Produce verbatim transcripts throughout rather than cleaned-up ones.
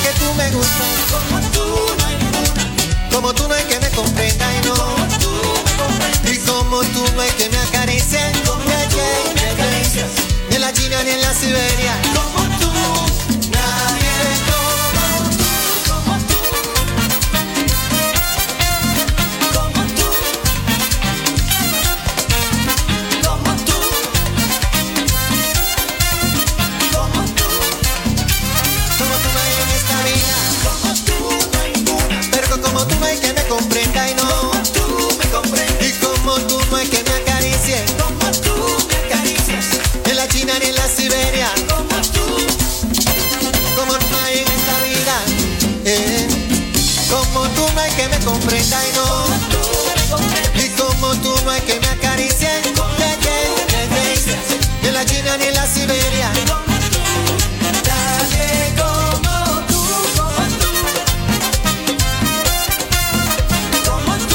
que tú me gustas. Como tú no hay ninguna. Como tú no hay que me comprenda y no. Como tú me comprendes. Y como tú no hay que me acaricie. Como me ayer me acaricias. Ni en la China ni en la Siberia. Como tú, nadie como tú. Como tú. Como tú. Como tú. Como tú. Como tú no hay en esta vida. Como tú no hay ninguna. Pero como tú no hay que me comprenda y no. Como tú me comprendes. Y como tú no hay que me acaricie. Como tú me acaricias. Ni en la China ni en la Siberia. Como tú. Como no hay en esta vida. Eh. Como tú no hay que me comprenda y no. Como tú me comprendes. Y como tú no hay que me acaricie. Como tú me acaricias. Ni en la China ni en la Siberia. Como tú. Nadie como tú. Como tú. Como tú.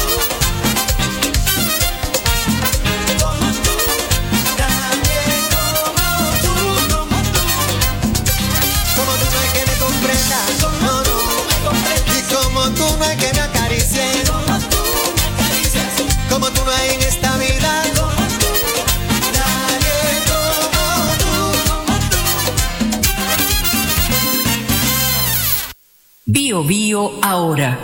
Como tú. Nadie como tú. Como tú. Como tú no hay que me comprenda. No, no. Y como tú no hay que me acaricie. Como tú me acaricias. Como tú no hay en esta vida. Como tú. Nadie como tú. Como tú. Bio Bio ahora.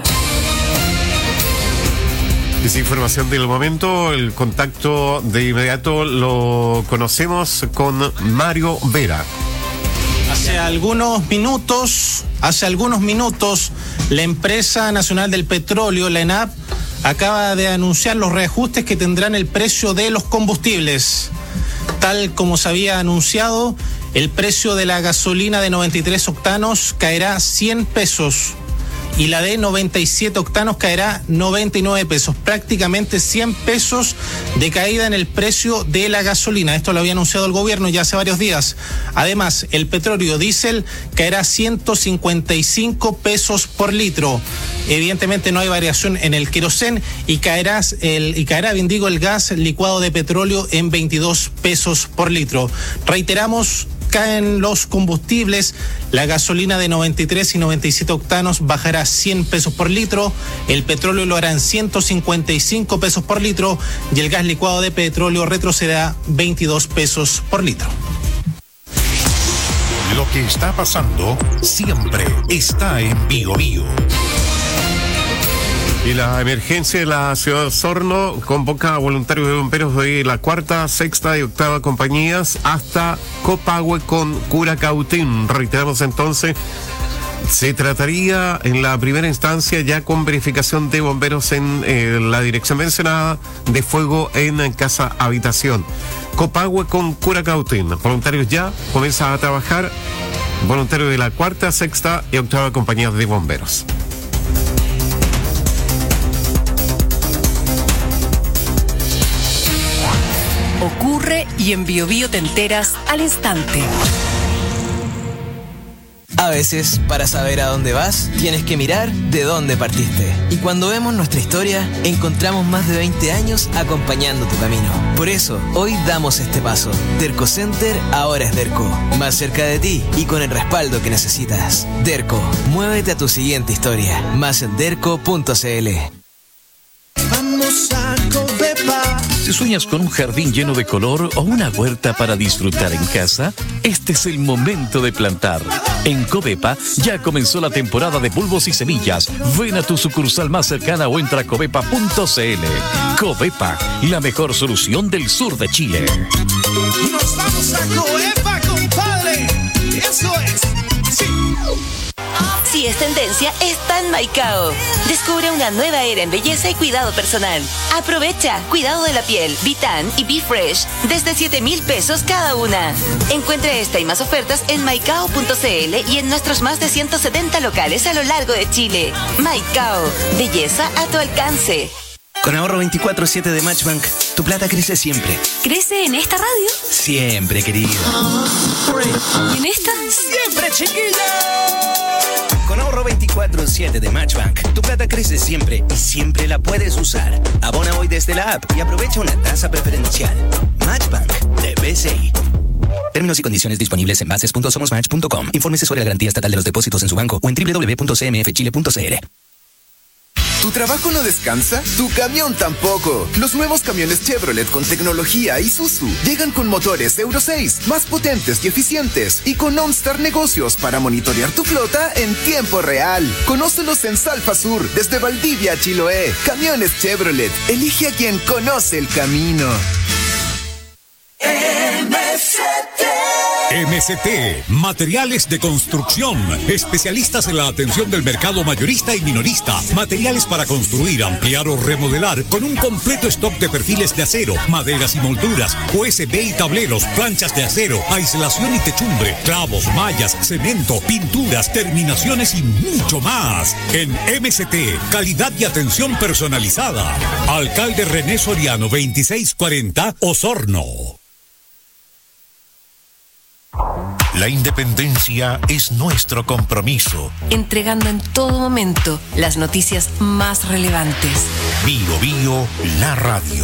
Esa información del momento, el contacto de inmediato lo conocemos con Mario Vera. Hace algunos minutos, hace algunos minutos, la Empresa Nacional del Petróleo, la ENAP, acaba de anunciar los reajustes que tendrán el precio de los combustibles. Tal como se había anunciado, el precio de la gasolina de noventa y tres octanos caerá cien pesos y la de noventa y siete octanos caerá noventa y nueve pesos, prácticamente cien pesos de caída en el precio de la gasolina. Esto lo había anunciado el gobierno ya hace varios días. Además, el petróleo diésel caerá ciento cincuenta y cinco pesos por litro. Evidentemente no hay variación en el querosén y caerá el y caerá, bien digo, el gas licuado de petróleo en veintidós pesos por litro. Reiteramos, caen los combustibles, la gasolina de noventa y tres y noventa y siete octanos bajará cien pesos por litro, el petróleo lo hará en ciento cincuenta y cinco pesos por litro y el gas licuado de petróleo retrocederá veintidós pesos por litro. Lo que está pasando siempre está en Bio Bio. Y la emergencia de la ciudad de Osorno convoca a voluntarios de bomberos de la cuarta, sexta y octava compañías hasta Copahue con Curacautín. Reiteramos entonces, se trataría en la primera instancia ya con verificación de bomberos en eh, la dirección mencionada de fuego en casa habitación. Copahue con Curacautín. Voluntarios ya comienzan a trabajar. Voluntarios de la cuarta, sexta y octava compañías de bomberos. Ocurre y en Bio Bio te enteras al instante. A veces, para saber a dónde vas, tienes que mirar de dónde partiste. Y cuando vemos nuestra historia, encontramos más de veinte años acompañando tu camino. Por eso, hoy damos este paso. Derco Center ahora es Derco. Más cerca de ti y con el respaldo que necesitas. Derco, muévete a tu siguiente historia. Más en derco punto c l. Vamos a Covepa. Si sueñas con un jardín lleno de color o una huerta para disfrutar en casa, este es el momento de plantar. En Covepa ya comenzó la temporada de bulbos y semillas. Ven a tu sucursal más cercana o entra a covepa punto c l. Covepa, la mejor solución del sur de Chile. Nos vamos a Covepa, compadre. Eso es. Sí. Si es tendencia, está en Maicao. Descubre una nueva era en belleza y cuidado personal. Aprovecha cuidado de la piel, Vitan y Be Fresh desde siete mil pesos cada una. Encuentra esta y más ofertas en maicao punto c l y en nuestros más de ciento setenta locales a lo largo de Chile. Maicao, belleza a tu alcance. Con ahorro veinticuatro siete de Matchbank, tu plata crece siempre. ¿Crece en esta radio? Siempre, querido. ¿Y en esta? ¡Siempre, chiquilla! Con ahorro veinticuatro siete de Matchbank, tu plata crece siempre y siempre la puedes usar. Abona hoy desde la app y aprovecha una tasa preferencial. Matchbank de B C I. Términos y condiciones disponibles en bases punto somos match punto com. Infórmese sobre la garantía estatal de los depósitos en su banco o en doble u doble u doble u punto c m f chile punto c l. ¿Tu trabajo no descansa? Tu camión tampoco. Los nuevos camiones Chevrolet con tecnología Isuzu llegan con motores Euro seis, más potentes y eficientes, y con OnStar Negocios para monitorear tu flota en tiempo real. Conócelos en Salfa Sur, desde Valdivia a Chiloé. Camiones Chevrolet. Elige a quien conoce el camino. M S T. M S T, Materiales de Construcción, especialistas en la atención del mercado mayorista y minorista, materiales para construir, ampliar o remodelar, con un completo stock de perfiles de acero, maderas y molduras, U S B y tableros, planchas de acero, aislación y techumbre, clavos, mallas, cemento, pinturas, terminaciones y mucho más. En M S T, calidad y atención personalizada. Alcalde René Soriano, veintiséis cuarenta, Osorno. La independencia es nuestro compromiso. Entregando en todo momento las noticias más relevantes. Bio Bio, la radio.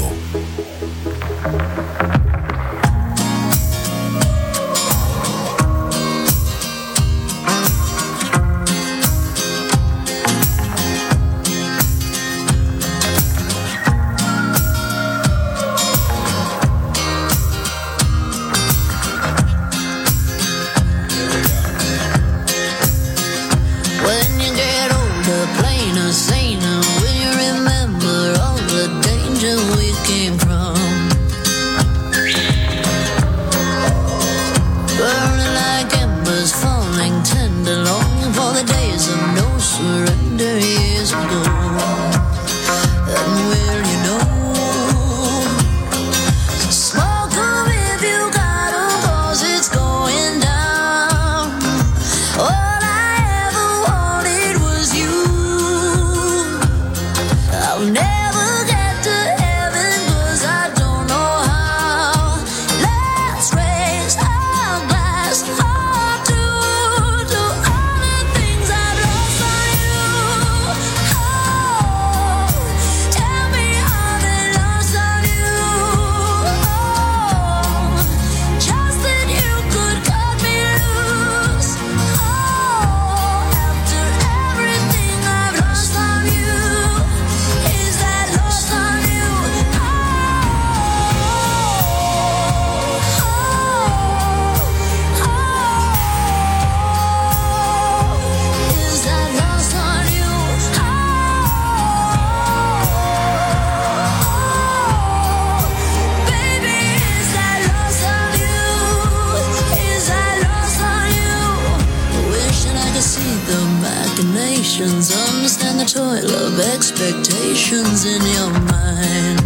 Understand the toil of expectations in your mind.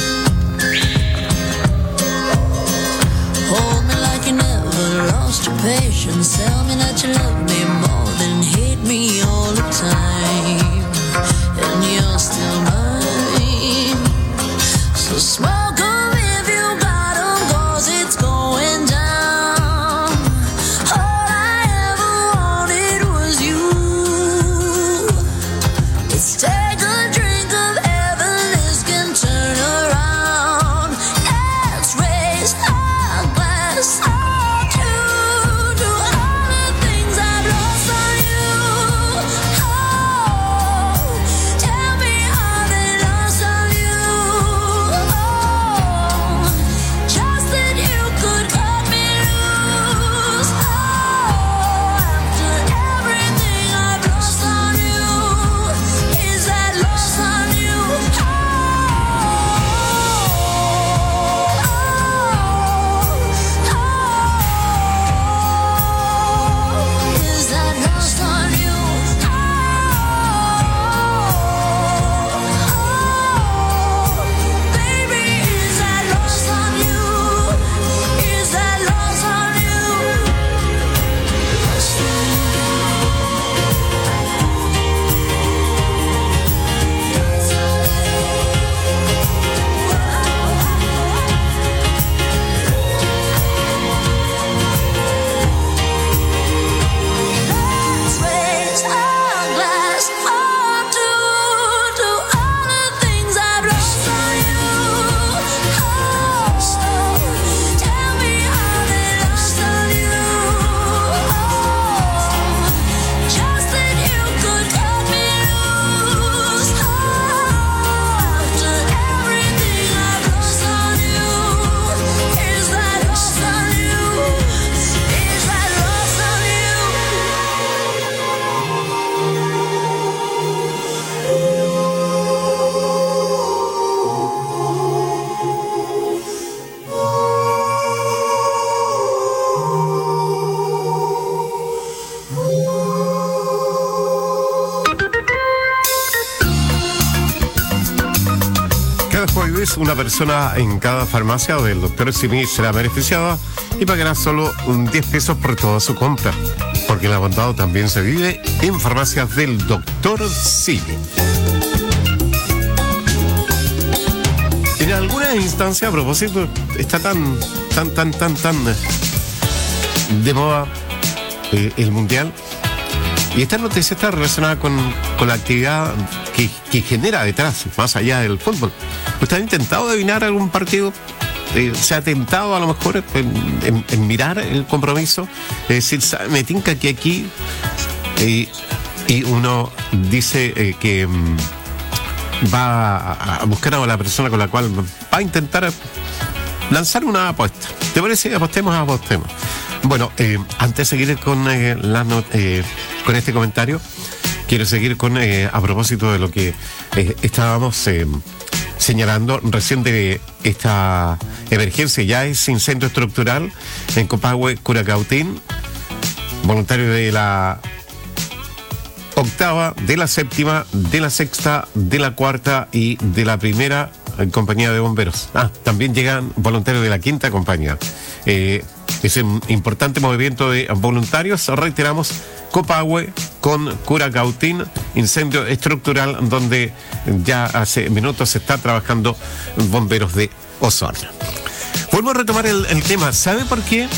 Hold me like you never lost your patience. Tell me that you love me more than hate me all the time. And you're still mine. So smoke 'em if you got 'em, 'cause it's going down. All I ever wanted was you. Let's take a drink of heaven, this can turn around. Let's raise our glass all to, to all the things I entonces una persona en cada farmacia o del doctor Simi será beneficiada y pagará solo un diez pesos por toda su compra, porque el abondado también se vive en farmacias del doctor Simi. En alguna instancia, a propósito, está tan, tan, tan, tan, tan de moda eh, el Mundial. Y esta noticia está relacionada con, con la actividad que, que genera detrás, más allá del fútbol. ¿Usted ha intentado adivinar algún partido? Eh, ¿Se ha tentado a lo mejor en, en, en mirar el compromiso? Es decir, me tinca que aquí eh, y uno dice eh, que mm, va a, a buscar a la persona con la cual va a intentar lanzar una apuesta. ¿Te parece? Apostemos, apostemos. Bueno, eh, antes de seguir con, eh, la not- eh, con este comentario, quiero seguir con, eh, a propósito de lo que eh, estábamos eh, señalando recién de esta emergencia. Ya es incendio estructural en Copahue, Curacautín, voluntario de la octava, de la séptima, de la sexta, de la cuarta y de la primera eh, compañía de bomberos. Ah, también llegan voluntarios de la quinta compañía. Eh, es un importante movimiento de voluntarios. Reiteramos, Copahue con Curacautín, incendio estructural donde ya hace minutos se está trabajando bomberos de Osorno. Vuelvo a retomar el, el tema. ¿Sabe por qué?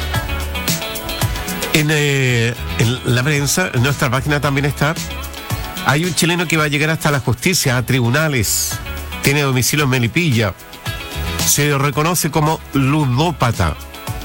En, eh, en la prensa, en nuestra página también está, hay un chileno que va a llegar hasta la justicia, a tribunales, tiene domicilio en Melipilla, se reconoce como ludópata.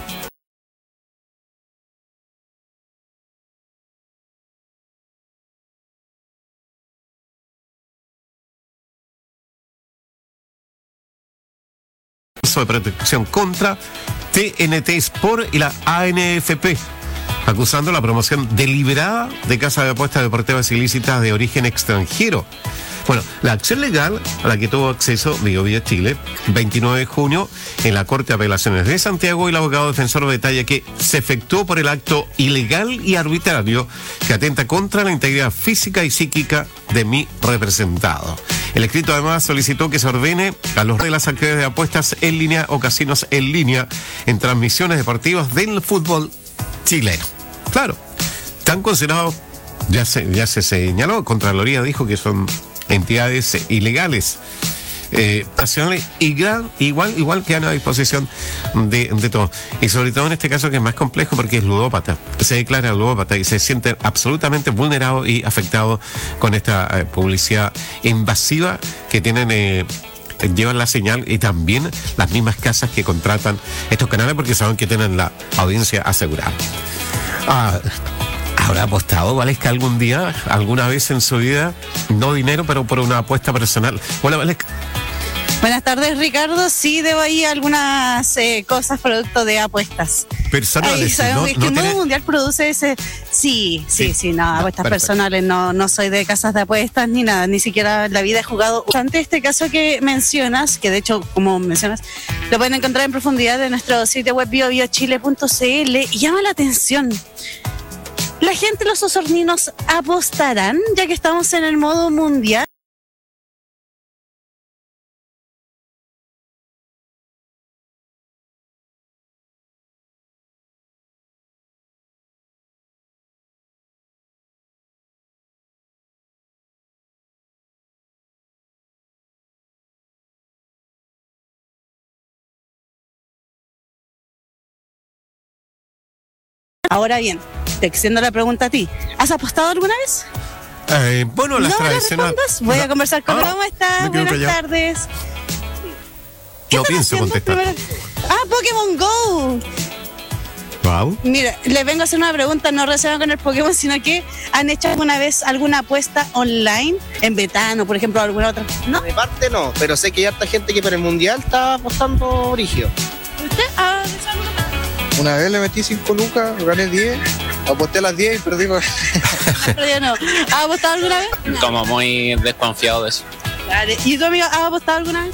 De protección contra T N T Sport y la A N F P, acusando la promoción deliberada de casas de apuestas deportivas ilícitas de origen extranjero. Bueno, la acción legal a la que tuvo acceso BioBio Chile, veintinueve de junio, en la Corte de Apelaciones de Santiago, y el abogado defensor detalla que se efectuó por el acto ilegal y arbitrario que atenta contra la integridad física y psíquica de mi representado. El escrito además solicitó que se ordene a los de las actividades de apuestas en línea o casinos en línea en transmisiones deportivas del fútbol chileno. Claro, están considerados, ya se, ya se señaló, Contraloría dijo que son entidades ilegales, eh, nacionales, y gran, igual, igual que han a disposición de, de todo. Y sobre todo en este caso, que es más complejo porque es ludópata. Se declara ludópata y se siente absolutamente vulnerado y afectado con esta eh, publicidad invasiva que tienen, eh, llevan la señal, y también las mismas casas que contratan estos canales porque saben que tienen la audiencia asegurada. Ah, ¿habrá apostado, Valesca, algún día, alguna vez en su vida? No dinero, pero por una apuesta personal. Hola, Valesca. Buenas tardes, Ricardo. Sí, debo ahí algunas eh, cosas producto de apuestas. Personales. Ay, sabemos no, que no el modo tiene... mundial produce ese... Sí, sí, sí, sí, no, apuestas perfecto. personales. No, no soy de casas de apuestas ni nada, ni siquiera en la vida he jugado. Ante este caso que mencionas, que de hecho, como mencionas, lo pueden encontrar en profundidad en nuestro sitio web bio bio chile punto c l, y llama la atención. ¿La gente, los osorninos, apostarán ya que estamos en el modo mundial? Ahora bien, te extiendo la pregunta a ti. ¿Has apostado alguna vez? Eh, bueno, las no tradicionales. me respondas. Voy no. a conversar con... Ah, ¿Cómo estás? me quedo Buenas callado. tardes. No pienso contestar. Primero? Ah, Pokémon Go. Wow. Mira, les vengo a hacer una pregunta no relacionada con el Pokémon, sino que ¿han hecho alguna vez alguna apuesta online en Betano, por ejemplo, o alguna otra? ¿No? De parte no, pero sé que hay harta gente que para el mundial está apostando brígido. ¿Usted ha hecho alguna? Una vez le metí cinco lucas, gané diez, aposté a las diez y perdí. Pero yo no. ¿Has apostado alguna vez? Como muy desconfiado de eso. Vale. ¿Y tú, amigo, has apostado alguna vez?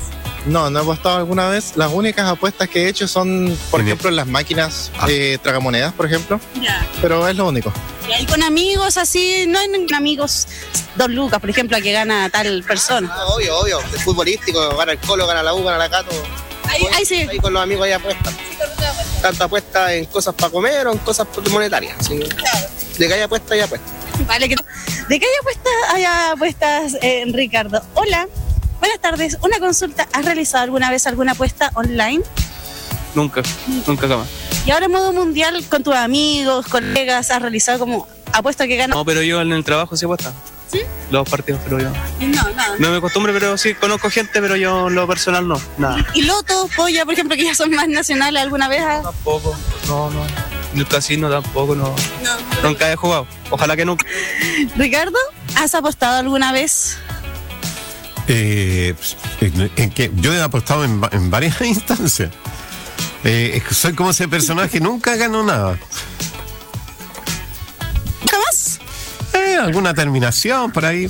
No, no he apostado alguna vez. Las únicas apuestas que he hecho son, por ejemplo, en las máquinas eh, tragamonedas, por ejemplo. Ya. Pero es lo único. Y ahí con amigos así, no hay amigos, dos lucas, por ejemplo, a que gana tal persona. Ah, obvio, obvio. De futbolístico, gana el Colo, gana la U, gana la Cato. Ahí, ahí sí. Ahí con los amigos hay apuestas. Tanto apuestas en cosas para comer o en cosas monetarias. ¿Sí? Claro. De que hay apuestas, hay apuestas. Vale, que... ¿De qué hay apuestas? Hay apuestas, eh, Ricardo. Hola, buenas tardes. Una consulta, ¿has realizado alguna vez alguna apuesta online? Nunca, nunca jamás. Y ahora en modo mundial, con tus amigos, colegas, ¿has realizado como apuesta que ganas? No, pero yo en el trabajo sí apuesta. ¿Sí? Los partidos, pero yo... No, nada. No me acostumbro, pero sí conozco gente, pero yo en lo personal no, nada. ¿Y loto, polla, por ejemplo, que ya son más nacionales alguna vez? ¿Has... Tampoco, no, no. En el casino tampoco, no. No. Nunca he jugado, ojalá que nunca. Ricardo, ¿has apostado alguna vez? Eh, en, en que yo he apostado en, va- en varias instancias. Eh, es que soy como ese personaje, nunca gano nada. ¿Jamás? Eh, alguna terminación por ahí.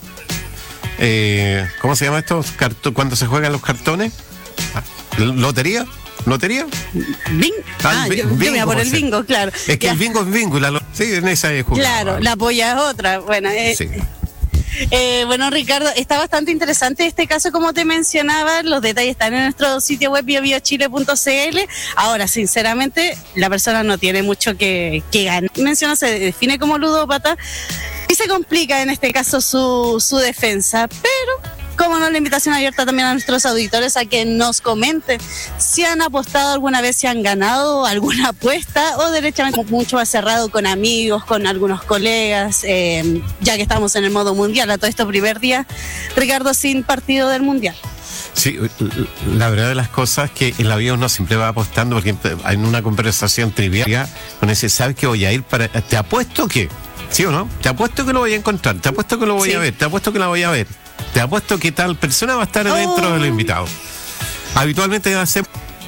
Eh, ¿Cómo se llama esto? Carto- cuando se juegan los cartones. Ah, ¿Lotería? ¿Lotería? Bing. Ah, Ah, bi- yo, yo bingo, me iba por el José. bingo, claro. Es que Ya. el bingo es bingo. y La lo- sí, en esa he jugado. Claro, la polla es otra. Bueno, eh, Sí. eh, bueno, Ricardo, está bastante interesante este caso, como te mencionaba. Los detalles están en nuestro sitio web bio bio chile punto c l. Ahora, sinceramente, la persona no tiene mucho que, que ganar. Menciona, se define como ludópata y se complica en este caso su, su defensa, pero... Como no, la invitación abierta también a nuestros auditores a que nos comenten si han apostado alguna vez, si han ganado alguna apuesta o derechamente mucho más cerrado con amigos, con algunos colegas, eh, ya que estamos en el modo mundial, a todo esto primer día, Ricardo, sin partido del mundial. Sí, la verdad de las cosas es que en la vida uno siempre va apostando, porque en una conversación trivial uno dice, ¿sabes que voy a ir para...? ¿Te apuesto que? ¿Sí o no? Te apuesto que lo voy a encontrar, te apuesto que lo voy Sí. a ver, te apuesto que la voy a ver. Te apuesto que tal persona va a estar dentro Oh. de los invitados. Habitualmente hace...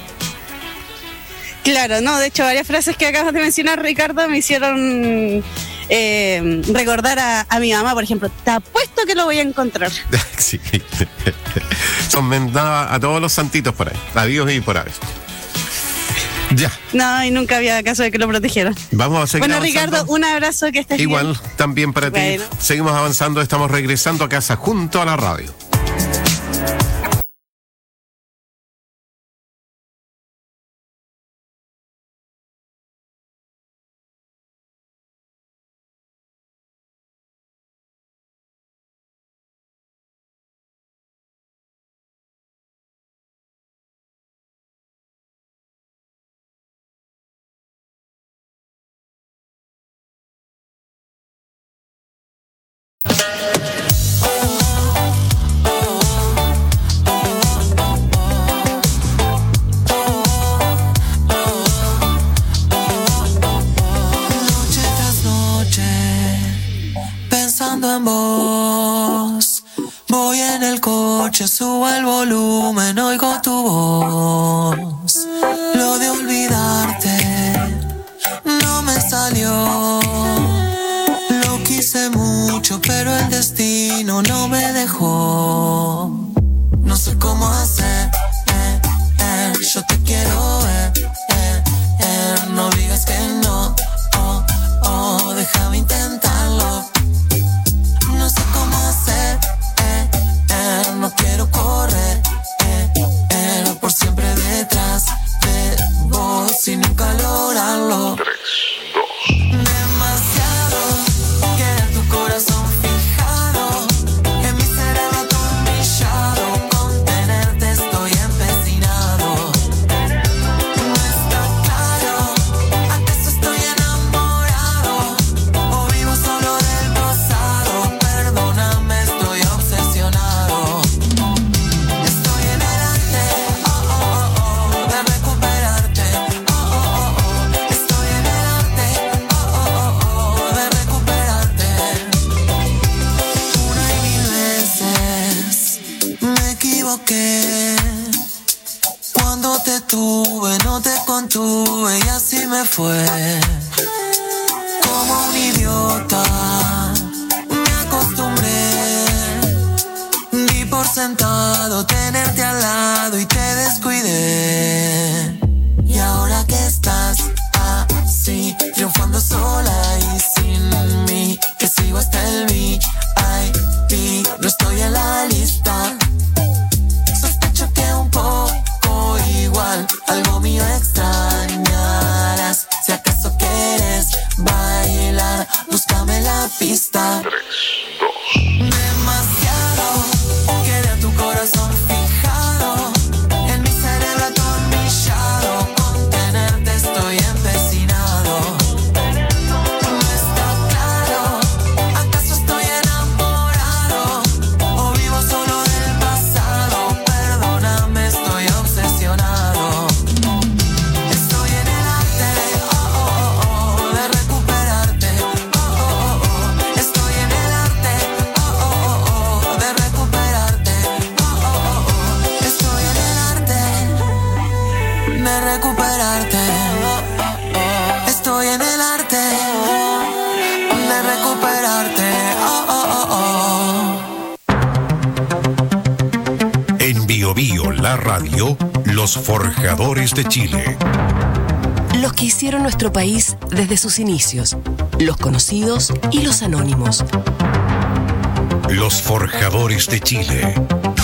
Claro, no, de hecho varias frases que acabas de mencionar, Ricardo, me hicieron eh, recordar a, a mi mamá, por ejemplo, te apuesto que lo voy a encontrar. Sí. Son mendadas a todos los santitos por ahí. Adiós y por ahí. Ya, No, y nunca había caso de que lo protegieran. vamos a seguir Bueno, avanzando. Ricardo, un abrazo, que estés Igual, bien. también para Bueno. ti. Seguimos avanzando, estamos regresando a casa junto a la radio. Noche tras noche, pensando en vos. Voy en el coche, subo el volumen, oigo tu voz. Lo de olvidarte no me salió. Lo quise mucho, pero el destino no me dejó. No sé cómo hacer, eh, eh, yo te quiero ver, eh, eh, no digas que no, oh, oh, déjame intentarlo. No sé cómo hacer, eh, eh, no quiero correr, eh, eh, por siempre detrás de vos y nunca lograrlo. Demasiado, queda tu corazón fijado en mi cerebro atornillado. Con tenerte estoy empecinado. No está claro, ¿acaso estoy enamorado? O vivo solo del pasado. Perdóname, estoy obsesionado. Estoy en el arte, oh, oh, oh, oh, de recuperarte. Oh, oh, oh, oh. Estoy en el arte, oh, oh, oh, oh, de recuperarte. Una y mil veces me equivoqué. Cuando te tuve, no te contuve y así me fue. Como un idiota me acostumbré. Di por sentado tenerte al lado. sola y sin mí, que sigo hasta el V I P. No estoy en la lista. Sospecho que un poco igual, algo mío extrañarás. Si acaso quieres bailar, búscame la pista. Demasiado, quedé a tu corazón fijado, en mi cerebro atornillado, con tenerte estoy empecinado. No está claro, ¿acaso estoy enamorado o vivo solo del pasado? Perdóname, estoy obsesionado. Estoy en el arte, oh, oh, oh, oh, de recuperarte, oh, oh, oh, oh. Estoy en el arte, oh, oh, oh, oh, de recuperarte, oh, oh, oh, oh. Estoy en el arte de recuperarte, oh, oh, oh. Estoy en el arte de recuperarte, oh, oh, oh, oh. En Bio Bio, la radio, los forjadores de Chile. Los que hicieron nuestro país desde sus inicios, los conocidos y los anónimos. Los forjadores de Chile.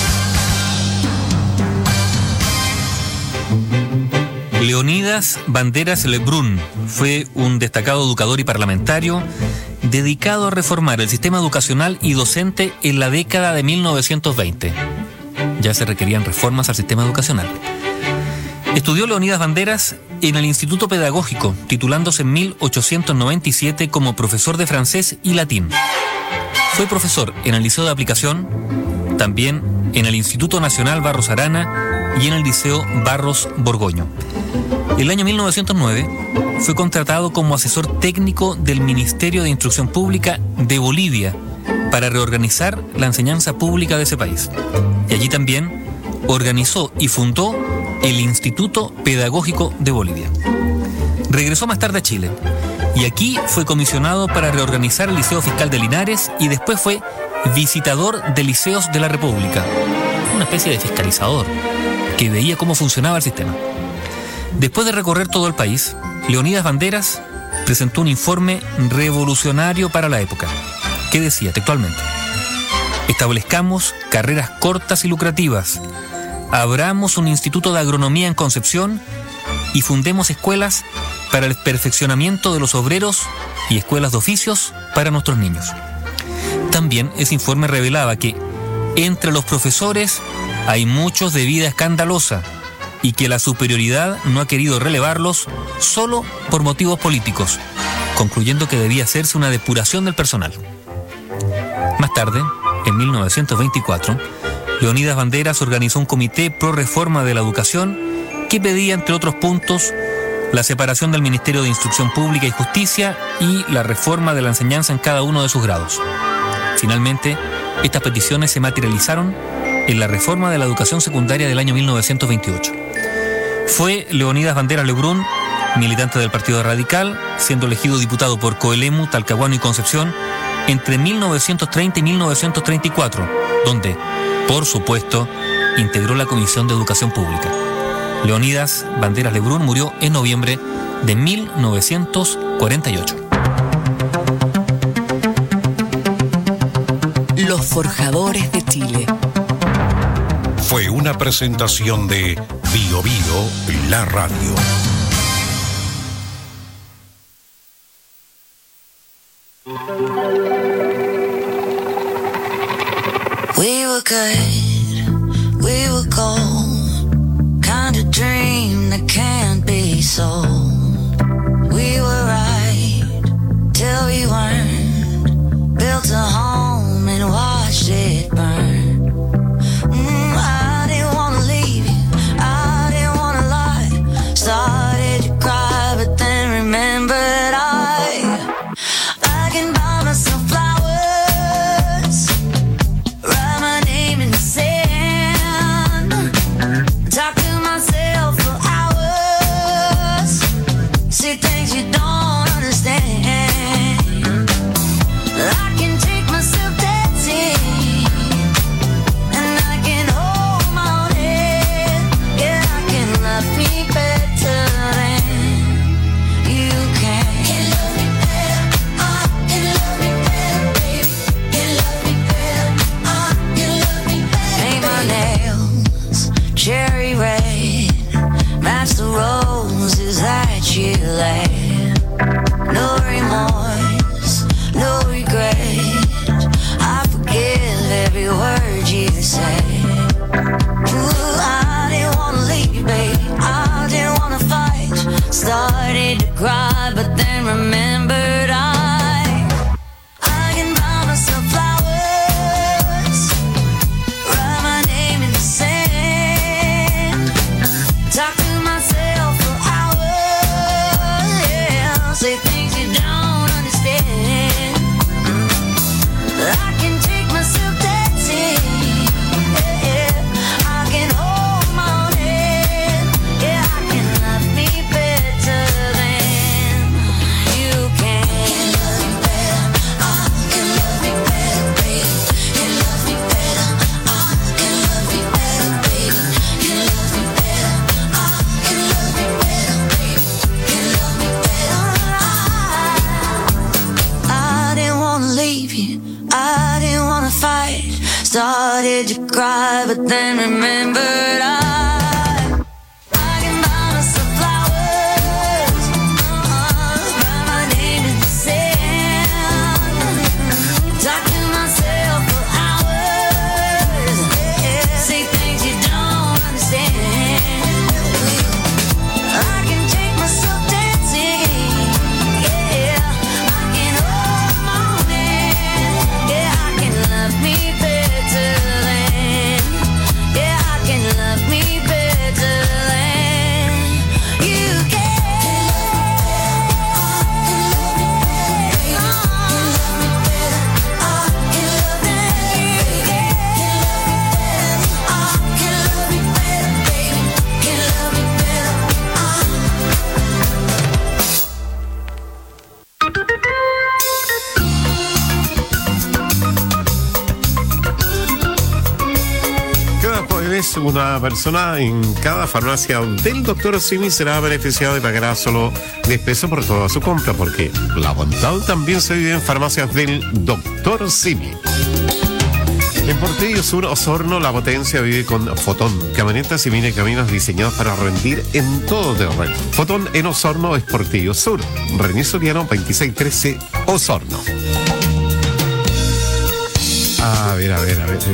Leonidas Banderas Lebrun fue un destacado educador y parlamentario dedicado a reformar el sistema educacional y docente en la década de mil novecientos veinte. Ya se requerían reformas al sistema educacional. Estudió Leonidas Banderas en el Instituto Pedagógico, titulándose en mil ochocientos noventa y siete como profesor de francés y latín. Fue profesor en el Liceo de Aplicación, también en el Instituto Nacional Barros Arana y en el Liceo Barros Borgoño. El año mil novecientos nueve fue contratado como asesor técnico del Ministerio de Instrucción Pública de Bolivia para reorganizar la enseñanza pública de ese país. Y allí también organizó y fundó el Instituto Pedagógico de Bolivia. Regresó más tarde a Chile y aquí fue comisionado para reorganizar el Liceo Fiscal de Linares y después fue visitador de liceos de la República, una especie de fiscalizador que veía cómo funcionaba el sistema. Después de recorrer todo el país, Leonidas Banderas presentó un informe revolucionario para la época, que decía textualmente: establezcamos carreras cortas y lucrativas, abramos un instituto de agronomía en Concepción y fundemos escuelas para el perfeccionamiento de los obreros y escuelas de oficios para nuestros niños. También ese informe revelaba que entre los profesores hay muchos de vida escandalosa y que la superioridad no ha querido relevarlos solo por motivos políticos, concluyendo que debía hacerse una depuración del personal. Más tarde, en mil novecientos veinticuatro, Leonidas Banderas organizó un comité pro reforma de la educación que pedía, entre otros puntos, la separación del Ministerio de Instrucción Pública y Justicia y la reforma de la enseñanza en cada uno de sus grados. Finalmente, estas peticiones se materializaron en la reforma de la educación secundaria del año mil novecientos veintiocho. Fue Leonidas Banderas Lebrun, militante del Partido Radical, siendo elegido diputado por Coelemu, Talcahuano y Concepción entre mil novecientos treinta y mil novecientos treinta y cuatro, donde, por supuesto, integró la Comisión de Educación Pública. Leonidas Banderas Lebrun murió en noviembre de mil novecientos cuarenta y ocho. Los forjadores de Chile. Fue una presentación de Bio Bio, la radio. We were good, we were gold, kind of dream that can't be sold. We were right till we weren't, built a home and watched it burn. Mm, I didn't wanna leave you, I didn't wanna lie. Started to cry, but then remembered I, I can buy myself flowers, write my name in the sand, talk to myself for hours. started to cry, but then remembered I, I can buy myself flowers, uh, write my name in the sand, talk to myself for hours, yeah, say things you don't understand. I can take myself dancing, yeah, I can hold my own hand, yeah, I can love me better than, yeah, I can love me better than you can. Cada jueves una persona en cada farmacia del doctor Simi será beneficiada y pagará solo diez pesos por toda su compra, porque la bondad también se vive en farmacias del doctor Simi. En Portillo Sur, Osorno, la potencia vive con Fotón, camionetas y mini caminos diseñados para rendir en todo terreno. Fotón en Osorno es Portillo Sur, René Soriano veintiséis trece, Osorno. A ver, a ver, a ver.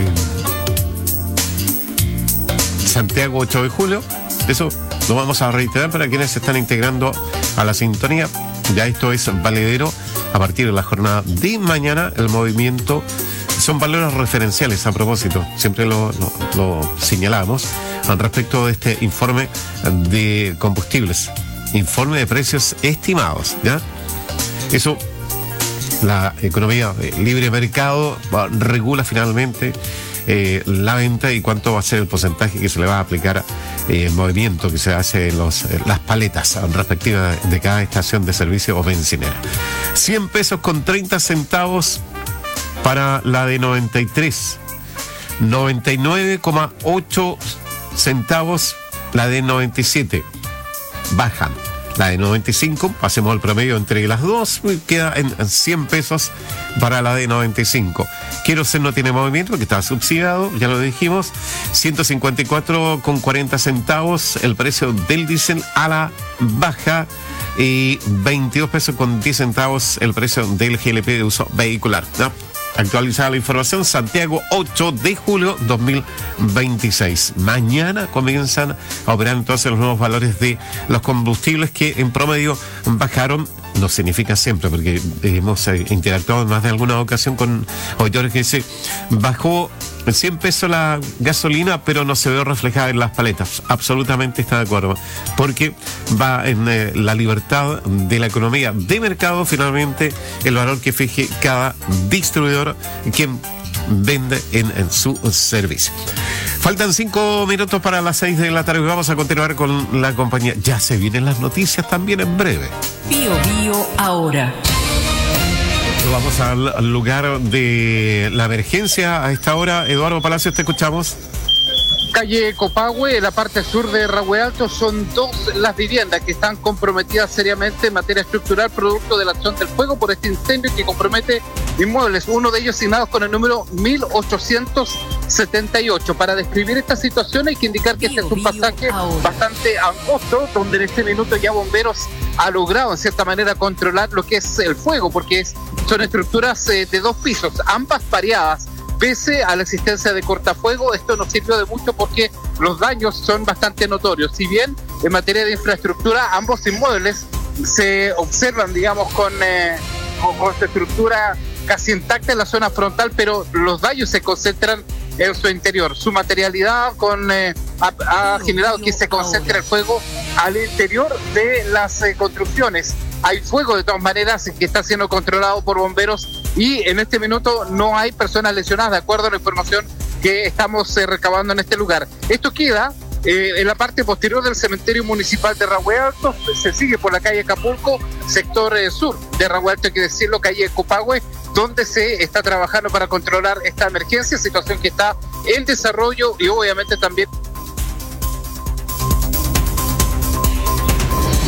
Santiago ocho de julio, eso lo vamos a reiterar para quienes se están integrando a la sintonía. Ya esto es valedero a partir de la jornada de mañana. El movimiento son valores referenciales, a propósito, siempre lo, lo, lo señalamos al respecto de este informe de combustibles, informe de precios estimados, ¿ya? Eso, la economía de libre mercado va, regula finalmente Eh, la venta y cuánto va a ser el porcentaje que se le va a aplicar eh, el movimiento que se hace en los, eh, las paletas respectivas de cada estación de servicio o bencinera. cien pesos con treinta centavos para la de noventa y tres, noventa y nueve coma ocho centavos la de noventa y siete, bajan. La de noventa y cinco, pasemos el promedio entre las dos, queda en cien pesos para la de noventa y cinco. Queroseno no tiene movimiento porque está subsidiado, ya lo dijimos. ciento cincuenta y cuatro con cuarenta centavos el precio del diésel a la baja, y veintidós pesos con diez centavos el precio del G L P de uso vehicular, ¿no? Actualizada la información, Santiago ocho de julio dos mil veintiséis. Mañana comienzan a operar entonces los nuevos valores de los combustibles que en promedio bajaron. No significa siempre, porque hemos interactuado en más de alguna ocasión con auditores que dicen bajó cien pesos la gasolina, pero no se ve reflejada en las paletas. Absolutamente está de acuerdo, porque va en eh, la libertad de la economía de mercado, finalmente, el valor que fije cada distribuidor quien vende en, en su servicio. Faltan cinco minutos para las seis de la tarde. Vamos a continuar con la compañía. Ya se vienen las noticias también en breve. Bio Bio ahora. Vamos al, al lugar de la emergencia a esta hora. Eduardo Palacios, te escuchamos. Calle Copahue, en la parte sur de Rahue Alto, son dos las viviendas que están comprometidas seriamente en materia estructural producto de la acción del fuego por este incendio que compromete inmuebles, uno de ellos asignados con el número mil ochocientos setenta y ocho. Para describir esta situación hay que indicar que este es un pasaje bastante angosto, donde en este minuto ya bomberos ha logrado en cierta manera controlar lo que es el fuego, porque es, son estructuras eh, de dos pisos, ambas pareadas. Pese a la existencia de cortafuego, esto nos sirvió de mucho porque los daños son bastante notorios. Si bien en materia de infraestructura ambos inmuebles se observan, digamos, con, eh, con, con su estructura casi intacta en la zona frontal, pero los daños se concentran en su interior. Su materialidad con, eh, ha, ha generado que se concentre el fuego al interior de las eh, construcciones. Hay fuego de todas maneras que está siendo controlado por bomberos y en este minuto no hay personas lesionadas, de acuerdo a la información que estamos eh, recabando en este lugar. Esto queda eh, en la parte posterior del cementerio municipal de Rahue Alto, se sigue por la calle Acapulco, sector eh, sur de Rahue Alto, hay que decirlo, calle Copahue, donde se está trabajando para controlar esta emergencia, situación que está en desarrollo y obviamente también...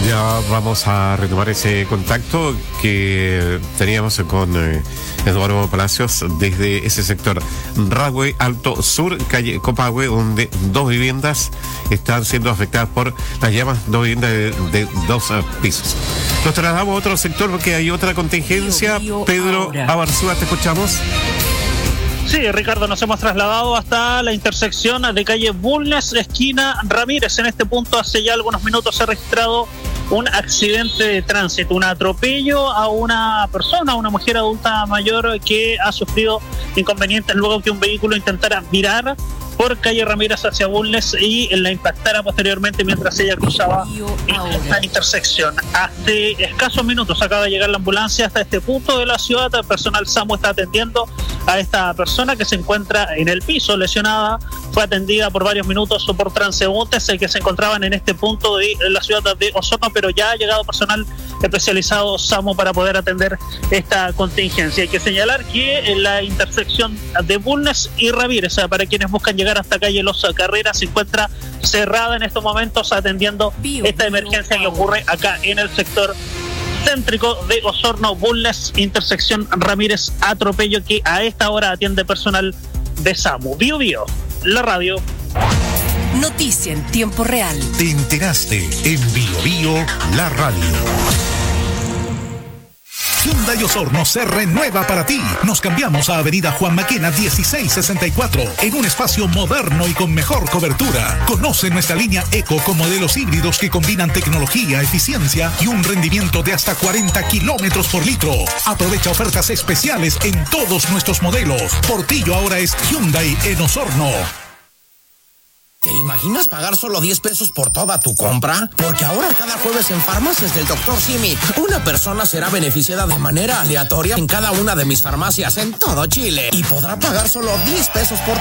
Ya vamos a retomar ese contacto que teníamos con eh, Eduardo Palacios desde ese sector Rahue Alto Sur, calle Copahue, donde dos viviendas están siendo afectadas por las llamas, dos viviendas de, de dos uh, pisos. Nos trasladamos a otro sector porque hay otra contingencia. Pedro Abarzúa, te escuchamos. Sí, Ricardo, nos hemos trasladado hasta la intersección de calle Bulnes, esquina Ramírez. En este punto, hace ya algunos minutos se ha registrado un accidente de tránsito, un atropello a una persona, a una mujer adulta mayor que ha sufrido inconvenientes luego que un vehículo intentara virar por calle Ramírez hacia Bulnes y la impactara posteriormente mientras ella cruzaba esta intersección. Hace escasos minutos acaba de llegar la ambulancia hasta este punto de la ciudad. El personal SAMU está atendiendo a esta persona que se encuentra en el piso lesionada. Fue atendida por varios minutos por transeúntes que se encontraban en este punto de la ciudad de Osorno, pero ya ha llegado personal especializado SAMU para poder atender esta contingencia. Hay que señalar que en la intersección de Bulnes y Ramírez, para quienes buscan llegar hasta calle Los Carreras, se encuentra cerrada en estos momentos atendiendo esta emergencia que ocurre acá en el sector céntrico de Osorno, Bulnes, intersección Ramírez, atropello que a esta hora atiende personal de SAMU. Bio Bio, la radio. Noticia en tiempo real. Te enteraste en Bio Bio, la radio. Hyundai Osorno se renueva para ti. Nos cambiamos a Avenida Juan Maquena dieciséis sesenta y cuatro en un espacio moderno y con mejor cobertura. Conoce nuestra línea Eco con modelos híbridos que combinan tecnología, eficiencia y un rendimiento de hasta cuarenta kilómetros por litro. Aprovecha ofertas especiales en todos nuestros modelos. Portillo ahora es Hyundai en Osorno. ¿Te imaginas pagar solo diez pesos por toda tu compra? Porque ahora cada jueves en Farmacias del doctor Simi, una persona será beneficiada de manera aleatoria en cada una de mis farmacias en todo Chile y podrá pagar solo diez pesos por